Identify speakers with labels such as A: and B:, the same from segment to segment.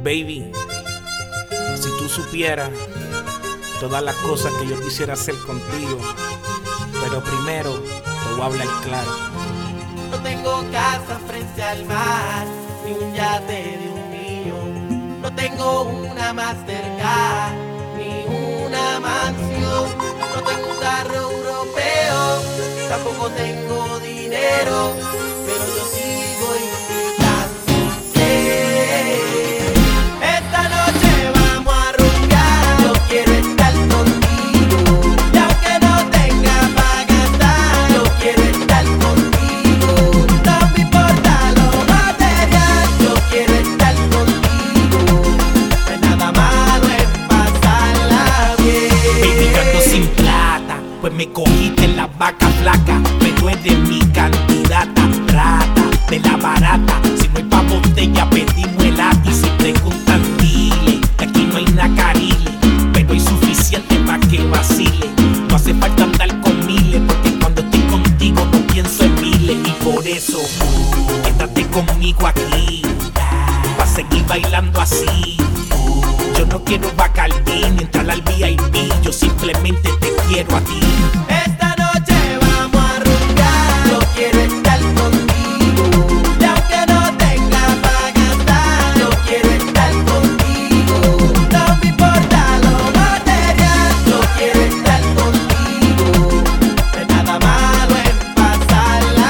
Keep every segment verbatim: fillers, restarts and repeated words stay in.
A: Baby, si tú supieras todas las cosas que yo quisiera hacer contigo, pero primero te voy a hablar claro.
B: No tengo casa frente al mar, ni un yate de un millón. No tengo una Mastercard, ni una mansión. No tengo un carro europeo, tampoco tengo dinero, pero yo sigo invitándote. Esta noche vamos a rumbear, yo quiero estar contigo. Y aunque no tenga para gastar, yo quiero estar contigo. No me importa lo material, yo quiero estar contigo. No hay nada malo en pasarla bien.
C: Baby, yo ando sin plata, pues me cogiste en la vaca flaca, pero eres mi candidata, rata, de la barata. Si no hay pa' botella, pedimos el ati. Si preguntan, dile, que aquí no hay nacarile, pero hay suficiente pa' que vacile. No hace falta andar con miles, porque cuando estoy contigo no pienso en miles. Y por eso, quédate conmigo aquí, pa' seguir bailando así. Yo no quiero Bacardí ni entrar al V I P, yo simplemente te quiero a ti.
B: Esta noche vamos a rumbear, yo quiero estar contigo. Y aunque no tenga para gastar, yo quiero estar contigo. No me importa lo material, yo quiero estar contigo. No hay nada malo en pasarla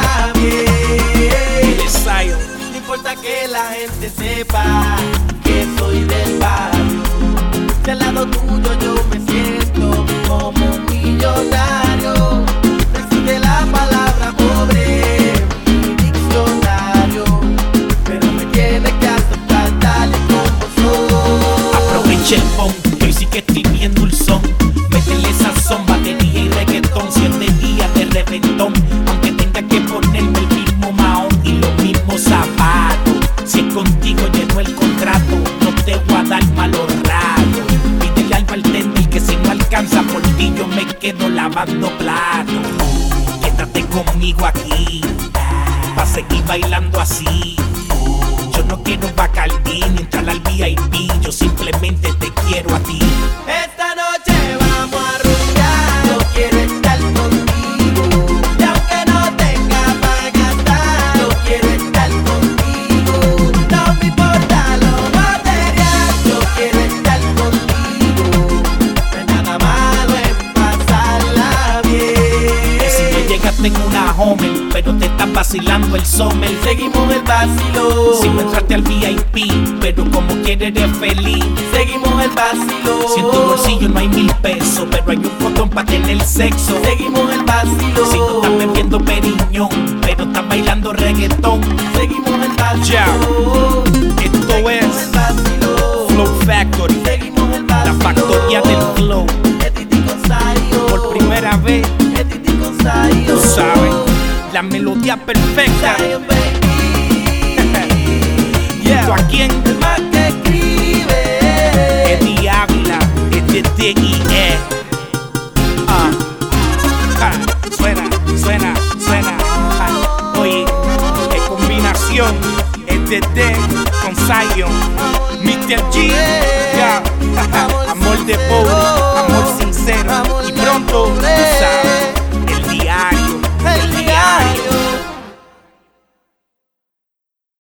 B: bien.
C: El ensayo.
B: No importa que la gente sepa que soy del barrio. Si al lado tuyo yo me siento como un millonario. No existe la palabra pobre en mi diccionario, pero me tienes que aceptar tal y como soy.
C: Aprovecha el phone, que hoy sí que estoy bien dulzón. Métele sazón, batería y reggaetón. Siete días de reventón, aunque tenga que ponerme el mismo mahón y los mismos zapatos. Si es contigo lleno el contrato, no te voy a dar malos ratos. Pídele al bartender que si no alcanza por ti yo me quedo lavando platos. Quédate conmigo aquí, pa' seguir bailando así. Yo no quiero Bacardí ni entrar al V I P, yo simplemente te quiero a ti.
B: Esta noche vamos a rumbear, yo quiero estar contigo. Y aunque no tenga para gastar, yo quiero estar contigo. No me importa lo material, yo quiero estar contigo. No hay nada malo en pasarla bien.
C: Que si no llegaste en una Homer, pero te estás vacilando el summer.
B: Seguimos el vacilo.
C: Si no entraste al V I P, pero como quieres eres feliz.
B: Seguimos el vacilo.
C: Si en tu bolsillo no hay mil pesos, pero hay un condón pa' tener sexo.
B: Seguimos el vacilo.
C: Si no estás bebiendo periñón, pero estás bailando reggaetón.
B: Seguimos el vacilo.
A: Ya. Esto
B: Seguimos
A: es
B: el vacilo.
A: Flow Factory,
B: Seguimos el
A: la
B: vacilo.
A: factoría del flow.
B: Es Titi con Sayo.
A: Por primera vez,
B: Es Titi con Sayo.
A: tú sabes, la melodía perfecta.
B: Sayo, baby.
A: ¿Tú a quién?
B: El más que escribe.
A: Eddie Ávila, es de D I E. Ah, ah, suena, suena, suena. Ah, oye, qué combinación. Es de D con Zion, mister G. Ya, amor de pobre, amor sincero. Y pronto, tú sabes.